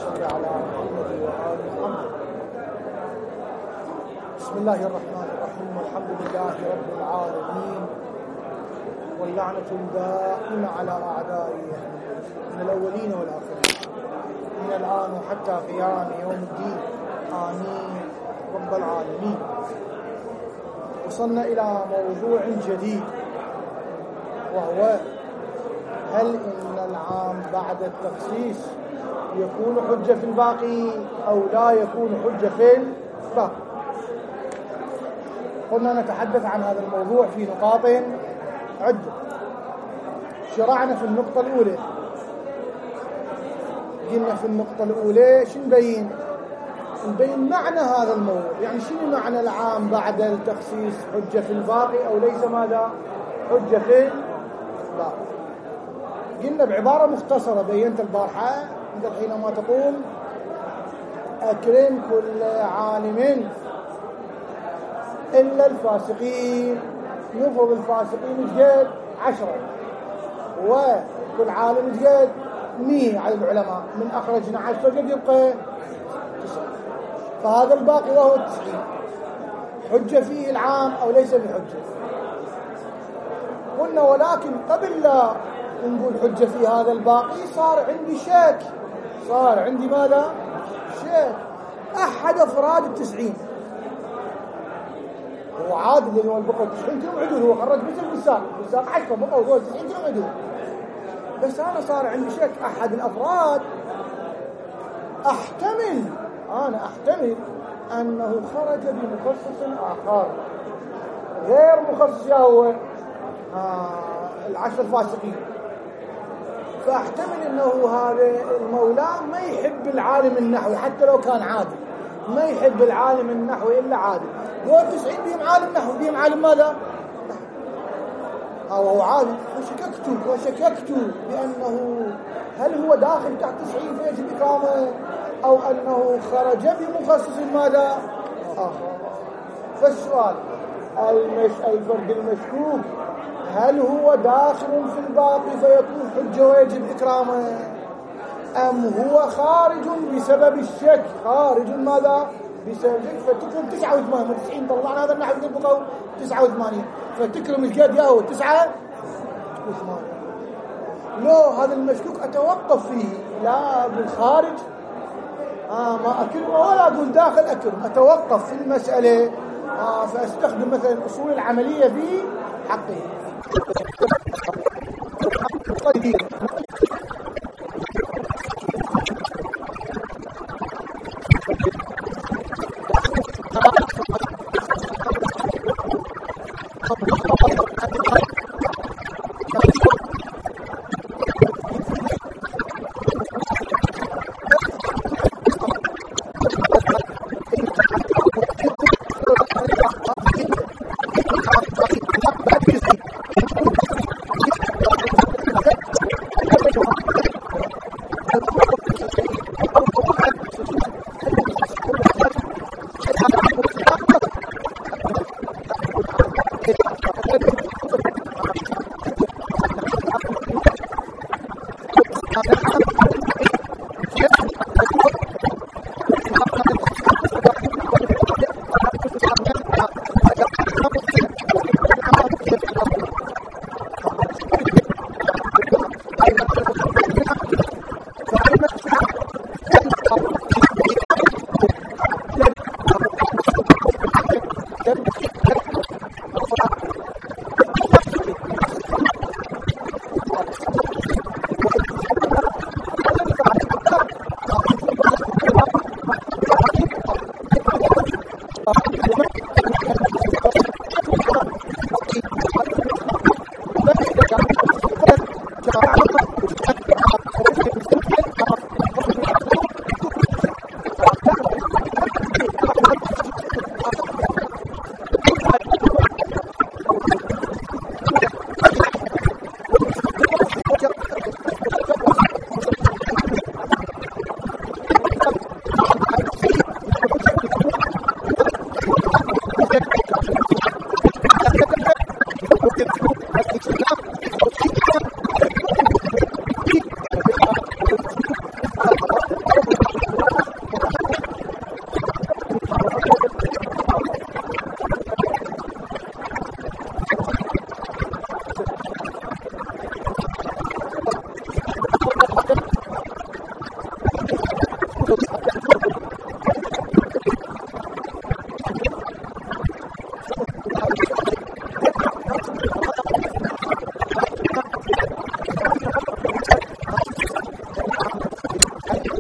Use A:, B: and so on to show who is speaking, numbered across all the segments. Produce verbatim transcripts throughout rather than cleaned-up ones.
A: صل على محمد وآل محمد. بسم الله الرحمن الرحيم، والحمد لله رب العالمين، واللعنة الدائمة على أعدائه من الأولين والآخرين من الآن وحتى قيام يوم الدين، آمين رب العالمين. وصلنا إلى موضوع جديد، وهو هل إن العام بعد التخصيص يكون حجة في الباقي أو لا يكون حجة في الباقي؟ قلنا نتحدث عن هذا الموضوع في نقاط عدة. شرعنا في النقطة الأولى، قلنا في النقطة الأولى شو نبين؟ نبين معنى هذا الموضوع، يعني شنو معنى العام بعد التخصيص حجة في الباقي أو ليس ماذا؟ حجة في الباقي. قلنا بعبارة مختصرة بينت البارحة، أنت حينما تقول أكرم كل عالم إلا الفاسقين، نفرض الفاسقين جد عشرة وكل عالم جد مية على العلماء، من أخرجنا عشرة قد يبقى تسعة، فهذا الباقي وهو التسعين حجة فيه العام أو ليس بحجة؟ قلنا ولكن قبل لا نقول حجة في هذا الباقي صار عندي شك، صار عندي ماذا؟ شك. أحد أفراد التسعين هو عادل اللي هو البقى التسعين كلهم عدول، هو خرج مثل البساق، البساق عشرة بقى وهو التسعين كلهم عدول، بس أنا صار عندي شك أحد الأفراد أحتمل أنا أحتمل أنه خرج بمخصص آخر غير مخصص هو آه العشر الفاسقين، فاحتمل أنه هذا المولى ما يحب العالم النحوي حتى لو كان عادل، ما يحب العالم النحوي إلا عادل، دول تسعين بهم عالم نحو، بهم عالم ماذا؟ أو هو عادل، وشككت وشككت بأنه هل هو داخل تحت تسعين فيجب إكرامه أو أنه خرج بمخصص ماذا؟ آخر. فالسؤال المش... الفرد المشكوك هل هو داخل في الباقي فيكون حجة ويجب إكرامه، أم هو خارج بسبب الشك؟ خارج ماذا؟ بسبب الشك، فتكرم تسعة وثمانين وتسعين، طلعنا هذا النحو يقول بقوا تسعة وثمانين، فتكرم الجاد ياهو تسعة وثمانين. لو هذا المشكوك أتوقف فيه لا بالخارج آه ما أكرمه ولا أقول داخل أكرم، أتوقف في المسألة آه فأستخدم مثلا الأصول العملية في حقه.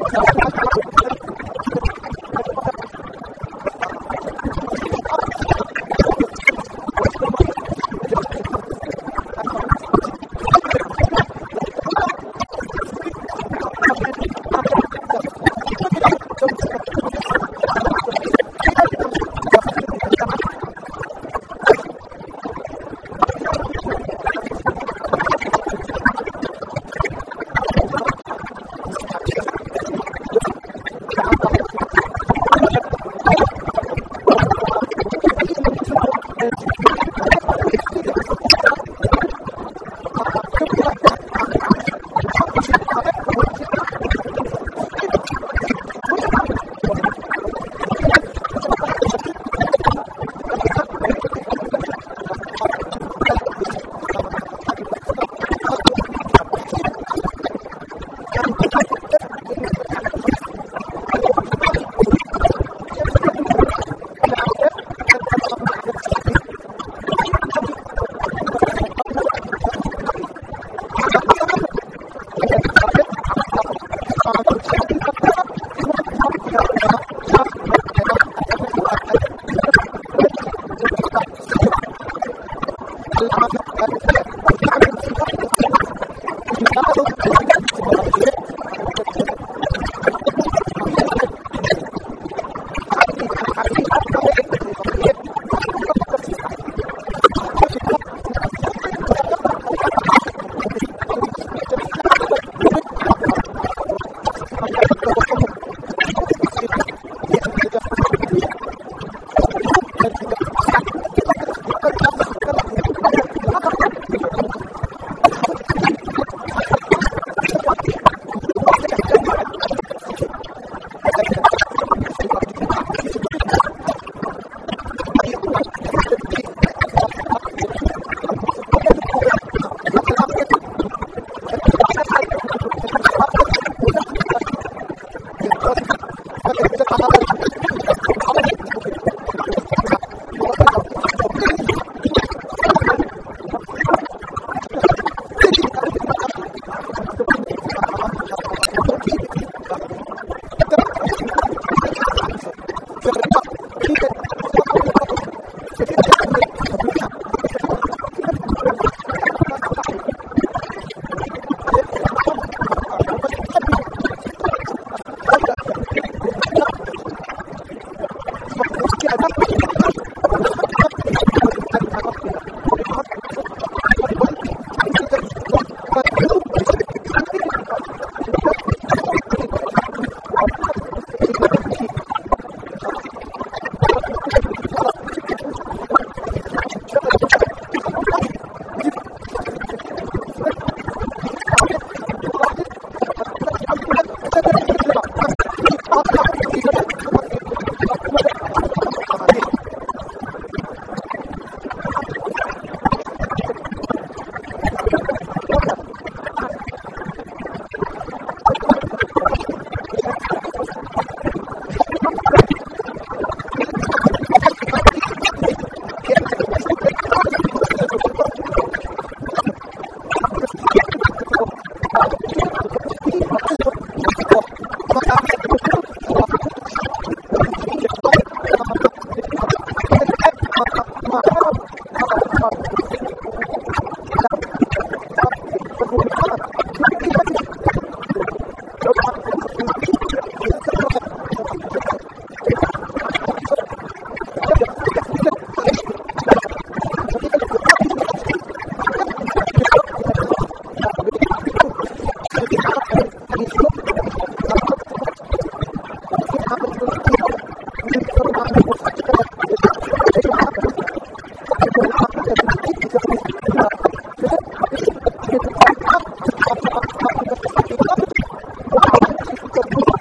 A: Thank you.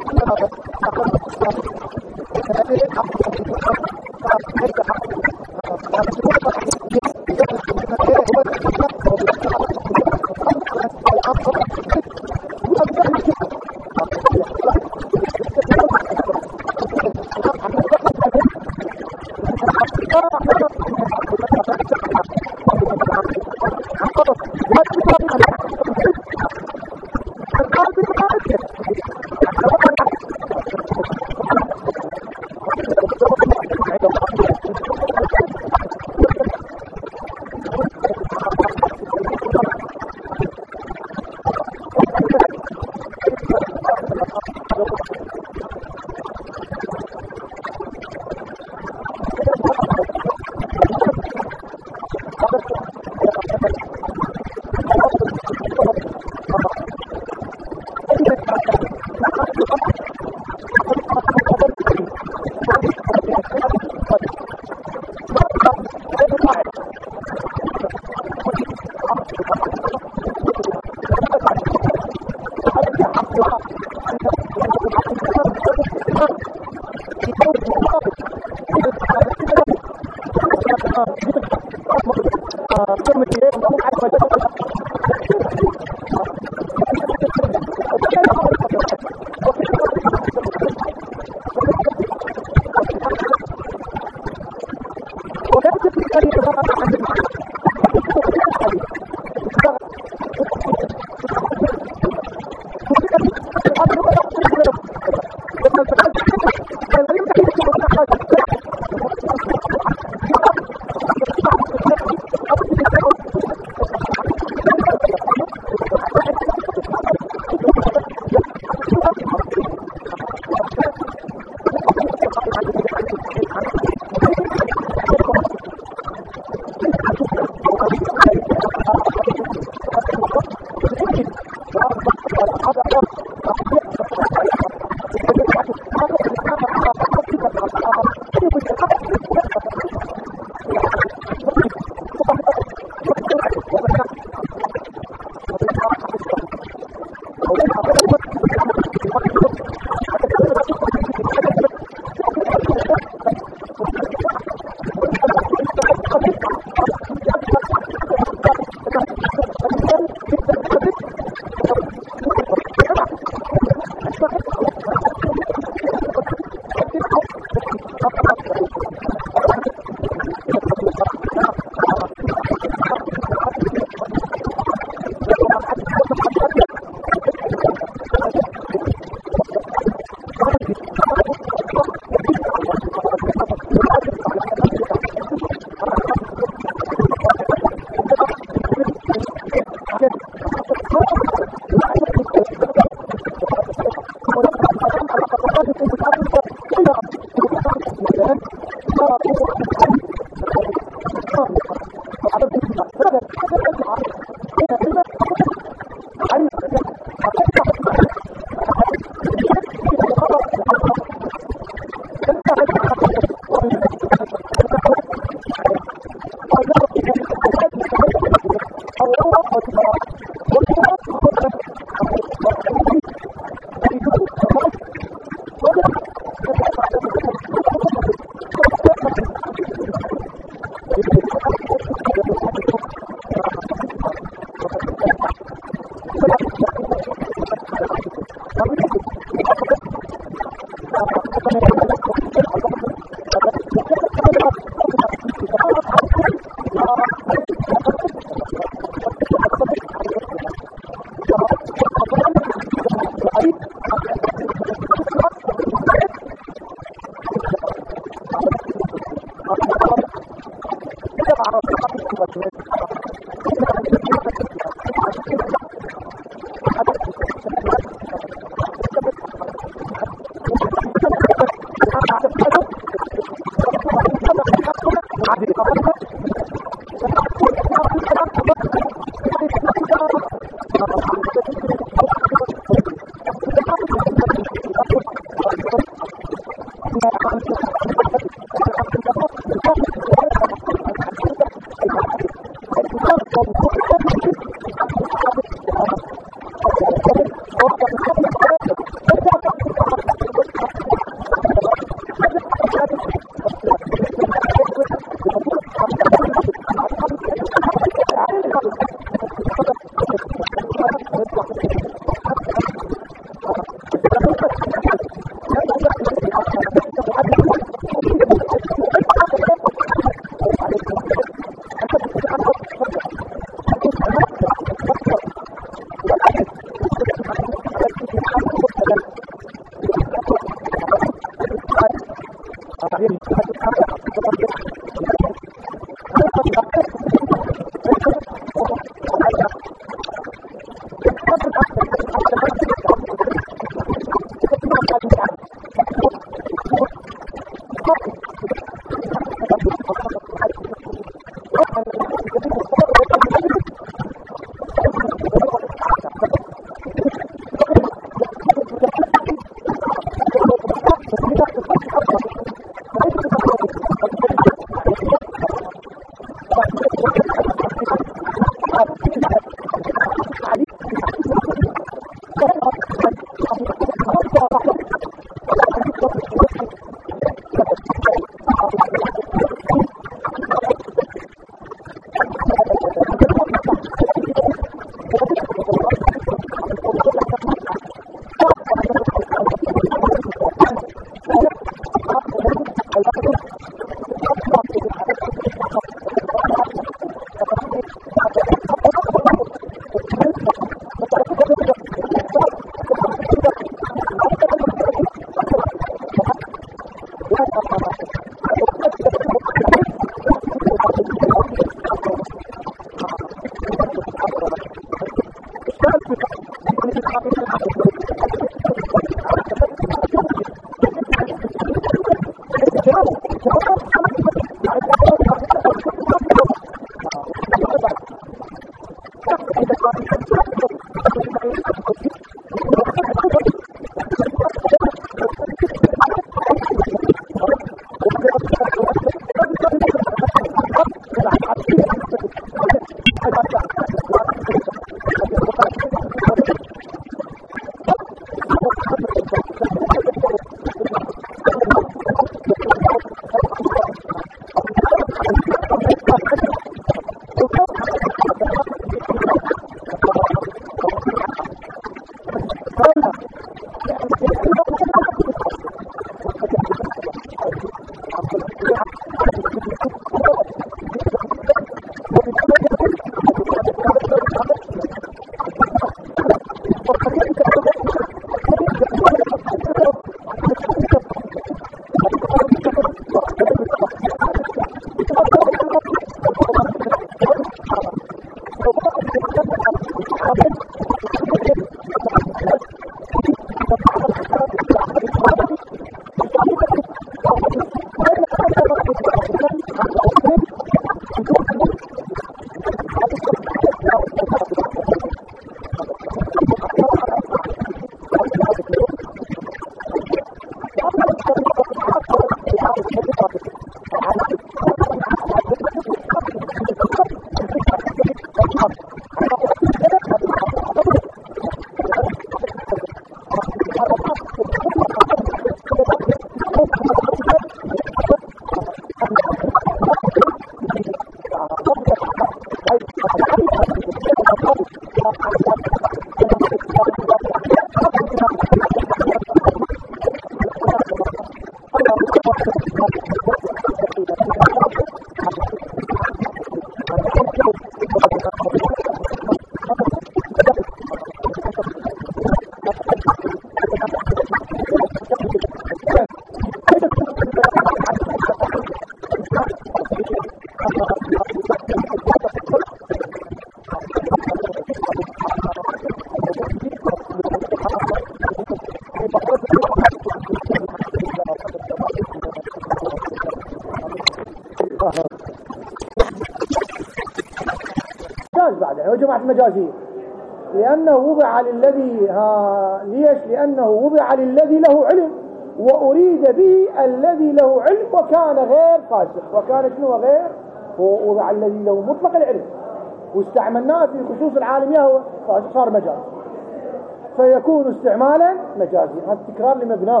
A: جماعة المجازية لأنه وضع للذي ها ليش لأنه وضع للذي له علم وأريد به الذي له علم وكان غير فاسق وكان شنو غير هو وضع الذي له مطلق العلم واستعملناه في خصوص العالمية هو صار مجاز فيكون استعمالا مجازيا هذا تكرار لمبناه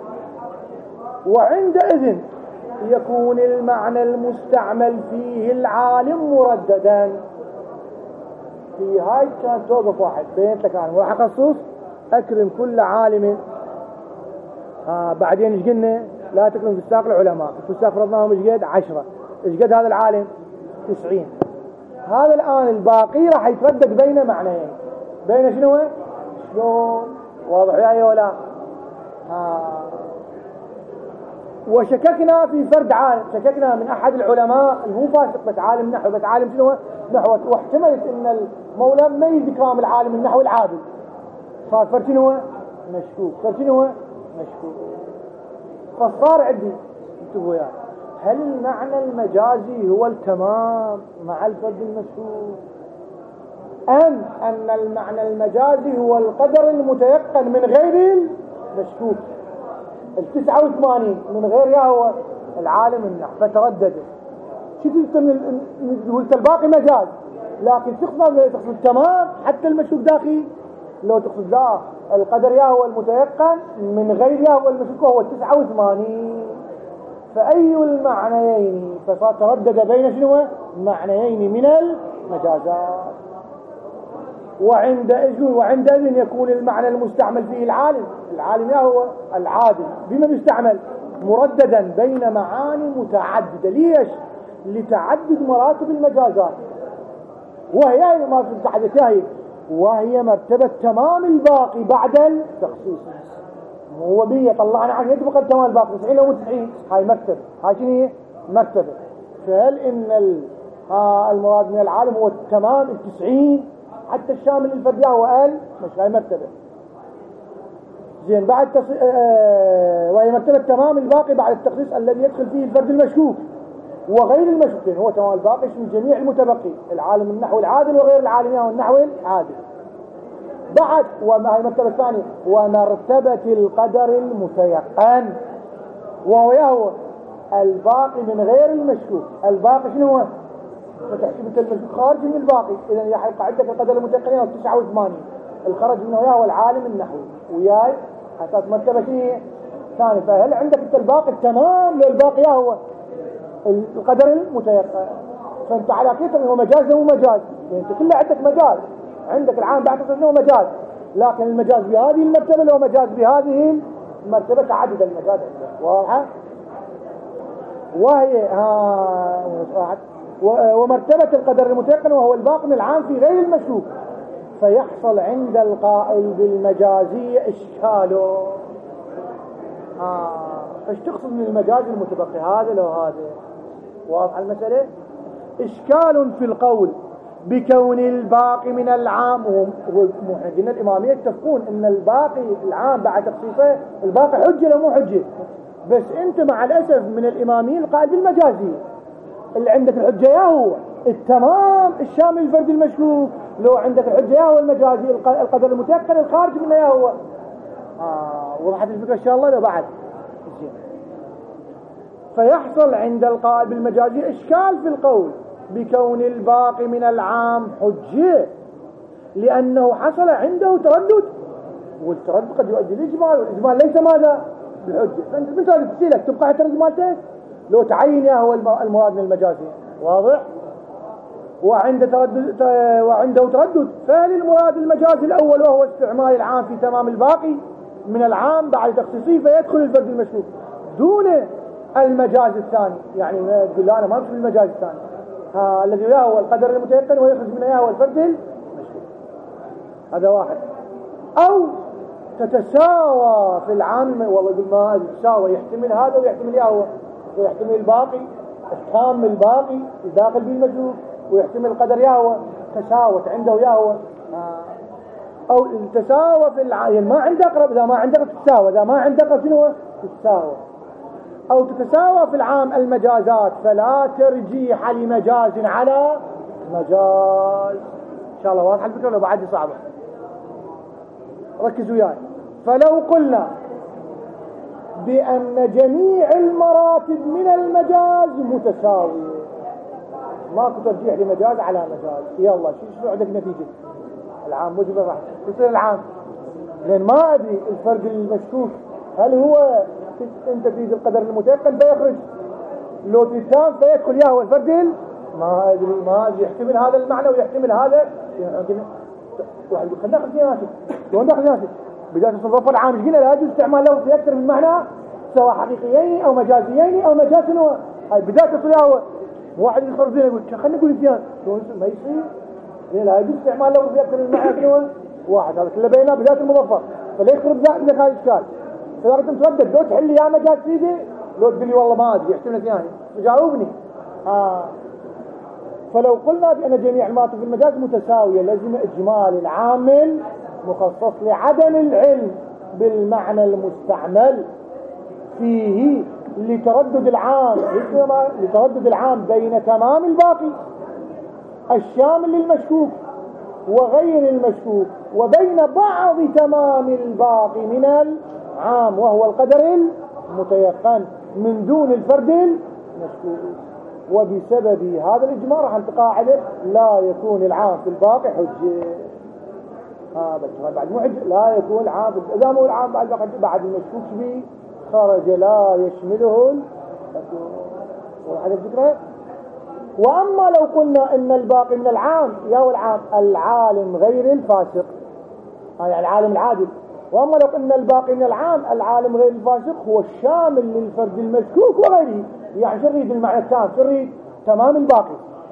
A: وعندئذ يكون المعنى المستعمل فيه العالم مرددا في هاي كان توقف واحد بينت لك عنه وراح أخصص أكرم كل عالم آه بعدين ايش قلنا لا تكرم في الساق العلماء في الساق فرضناهم ايش قد عشرة ايش قد هذا العالم تسعين هذا الآن الباقي راح يتردد بين معنيين بين شنو شلون واضح يا ولا آه وشككنا في فرد عالم شككنا من أحد العلماء المو فاسق بس عالم نحو بس عالم شنو نحو واحتملت ان المولى ما يذكرام العالم النحو العادل صار فرد شنو مشكوك فرد شنو مشكوك فصار عندي انتبهوا يا هل المعنى المجازي هو التمام مع الفرد المشكوك أم أن المعنى المجازي هو القدر المتيقن من غير المشكوك التسعة وثمانين من غير يا هو العالم النحو فتردد شو قلت الباقي مجاز لكن تقصد تقصد التمام حتى المشكوك داخل لو تقصد لا القدر يا هو المتيقن من غير يا هو المشكوك هو التسعة وثمانين فأي المعنيين فصار تردد بين شنو معنيين من المجازات وعند وعندئذ يكون المعنى المستعمل فيه العالم العالم يا هو العادل بما يستعمل مرددا بين معاني متعددة ليش لتعدد مراتب المجازات وهي مراتب متعددة هي وهي مرتبة تمام الباقي بعد التخصيص هو بيه طلعنا عن يطبق التمام الباقي تسعين أو تسعين هاي مرتبة هاي شنو هي مرتبة فهل إن المراد من العالم هو التمام التسعين حتى الشامل الفردي هو قال مش هاي مرتبة زين بعد تص... آه... وهي مرتبة تمام الباقي بعد التخصيص الذي يدخل فيه الفرد المشكوك وغير المشكوك هو تمام الباقي من جميع المتبقي العالم النحو العادل وغير العالم هو النحو العادل بعد وما هي المرتبة الثانية ومرتبة القدر المتيقن وهو هو الباقي من غير المشكوك الباقي شنو هو فتحسب انت المشكوك خارج من الباقي اذا يحق عندك القدر المتيقن هو تسعة وثمانين الخرج منه وياه هو العالم النحوي وياي حساس مرتبة شنو ثاني فهل عندك انت الباقي التمام للباقي هو القدر المتيقن فانت على كيف هو مجاز هو مجاز يعني انت كله عندك مجاز عندك العام بعد انه مجاز لكن المجاز بهذه المرتبة لو مجاز بهذه المرتبة تعدد المجاز واضحة وهي ها ومرتبة القدر المتيقن وهو الباقي من العام في غير المشكوك فيحصل عند القائل بالمجازية إشكاله آه. ايش تقصد من المجاز المتبقي هذا لو هذا واضح المسألة إشكال في القول بكون الباقي من العام ومحدين الإمامية يتفقون إن الباقي العام بعد تخصيصه الباقي حجة لو مو حجة بس أنت مع الأسف من الإماميين القائل بالمجازية اللي عندك الحجة يا هو التمام الشامل الفرد المشكوك لو عندك الحجة يا هو المجازي القدر المتيقن الخارج منه يا هو آه وضحت الفكرة إن شاء الله لو بعد فيحصل عند القائل بالمجازي إشكال في القول
B: بكون الباقي من العام حجة، لأنه حصل عنده تردد، والتردد قد يؤدي للإجمال، والإجمال ليس ماذا؟ بالحجة. فأنت مثال تسيلك تبقى اعترض مالتك لو تعين يا هو المراد من المجازي، واضح؟ وعند تردد وعنده تردد فللمراد المجازي الأول وهو استعمال العام في تمام الباقي من العام بعد تخصيصه فيدخل الفرد المشكوك دون المجاز الثاني. يعني تقول لا أنا ما أمشي بالمجاز الثاني ها الذي لا هو القدر المتيقن ويخرج منه يا هو الفرد المشكوك. هذا واحد. أو تتساوى في العام، والله يقول ما تتساوى يحتمل هذا ويحتمل يا هو، ويحتمل الباقي التام الباقي الداخل بالمشكوك، ويحتمل القدر يا هو تساوت عنده يا هو. أو تساوى في العام، يعني ما عنده أقرب، إذا ما عنده تتساوى، إذا ما عنده أقرب شنو تتساوى. أو تتساوى في العام المجازات فلا ترجيح لمجاز على مجاز. إن شاء الله واضح الفكرة لو بعد صعبة، ركزوا وياي. فلو قلنا بأن جميع المراتب من المجاز متساوية، ماكو ترجيح لمجاز على مجاز، يلا شو شو عندك نتيجة؟ العام موجب راح يصير العام، لأن ما أدري الفرق المشكوك هل هو أنت تريد القدر المتيقن فيخرج، لو تتام فيدخل يا هو الفرد ما أدري ما أدري يحتمل هذا المعنى ويحتمل هذا. يعني واحد يقول خلينا ناخذ سياسي، لو ناخذ سياسي بداية الصنف العام ايش قلنا لا يجوز استعمال له في أكثر من معنى سواء حقيقيين أو مجازيين أو مجاز شنو هاي بداية الصياغة. واحد يخرج زين يقول خلينا نقول سياسي ما يصير، لا يجوز استعمال له في أكثر من معنى شنو واحد، هذا كله بينه بداية المظفر فلا يخرج ذاك هذا الإشكال. فإذا كنت تردد لو تحل لي يا مجاز سيدي، لو تقول لي والله ما أدري يحتمل ثاني تجاوبني. آه. فلو قلنا بأن جميع المراتب في المجاز متساوية لازم إجمال العامل مخصص لعدم العلم بالمعنى المستعمل فيه لتردد العام لتردد العام بين تمام الباقي الشامل للمشكوك وغير المشكوك وبين بعض تمام الباقي من العام وهو القدر المتيقن من دون الفرد المشكوك. وبسبب هذا الإجماع راح قاعدة لا يكون العام في الباقي حجة. ها بس بعد مو حجة، لا يكون العام إذا مو العام بعد حجة بعد المشكوك به خرج لا يشمله هذا الفكرة. وأما لو قلنا إن الباقي من العام يا العام العالم غير الفاسق، يعني العالم العادل، وأما لو قلنا الباقي من العام العالم غير الفاسق هو الشامل للفرد المشكوك وغيره. يعني شو نريد المعنى التام؟ شو نريد تمام الباقي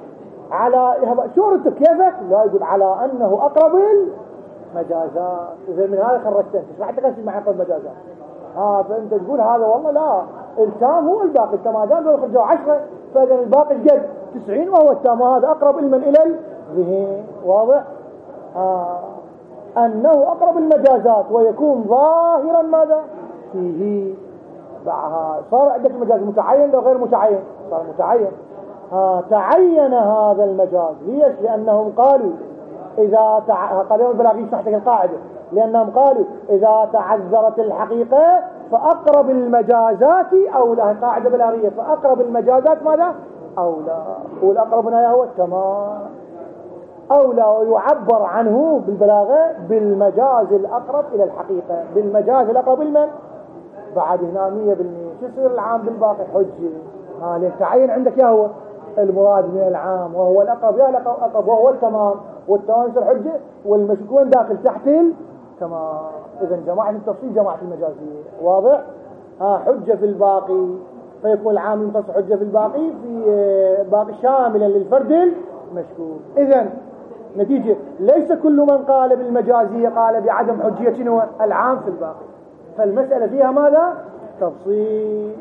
B: على شو ردت كيفك؟ لا يقول على أنه أقرب المجازات. إذا من هذا خرجت أنت ما حتى مع أقرب المجازات. ها فأنت تقول هذا والله لا التام هو الباقي، التام دام لو خرجوا عشرة فإذا الباقي قد تسعين وهو التام، وهذا أقرب المن إلى الذهن. واضح؟ آه. أنه أقرب المجازات ويكون ظاهرا ماذا فيه بعها. صار عندك المجاز متعين لو غير متعين، صار متعين. آه. تعين هذا المجاز ليش؟ لأنهم قالوا إذا تع... قالوا البلاغي تحت القاعدة لأنهم قالوا إذا تعذرت الحقيقة فأقرب المجازات أولى. قاعدة بلاغية فأقرب المجازات ماذا أولى، والأقرب هنا هو التمام أولى، ويعبر عنه بالبلاغة بالمجاز الأقرب إلى الحقيقة، بالمجاز الأقرب المن بعد هنا مية بالمية. شو يصير العام بالباقي حجة. ها لأن تعين عندك يا هو المراد من العام وهو الأقرب يا الأقرب وهو التمام، والتمام يصير حجة والمشكون داخل تحت التمام. إذن جماعة التفصيل جماعة المجازية. واضح؟ ها حجة في الباقي فيكون العام ينقص حجة في الباقي في باقي شاملا للفرد المشكوك. إذن نتيجة ليس كل من قال بالمجازية قال بعدم حجية العام في الباقي، فالمسألة فيها ماذا؟ تفصيل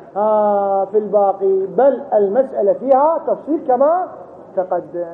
B: آه في الباقي، بل المسألة فيها تفصيل كما تقدم.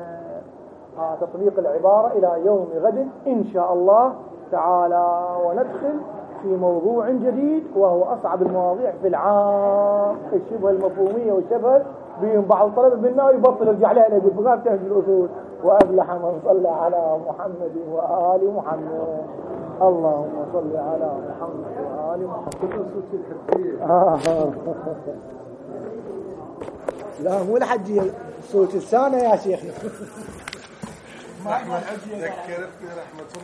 B: آه تطبيق العبارة إلى يوم غد إن شاء الله تعالى، وندخل في موضوع جديد وهو أصعب المواضيع في العام، الشبه المفهومية والشبه بين بعض الطلبة منا يبطل يرجع لها يقول بغاب تهجي الأصول وأفلح من صلى على محمد وآل محمد. اللهم صل على محمد وآل محمد. آه. لا مو الحجية
A: صوت السانة يا شيخنا.
C: ذكرتني رحمة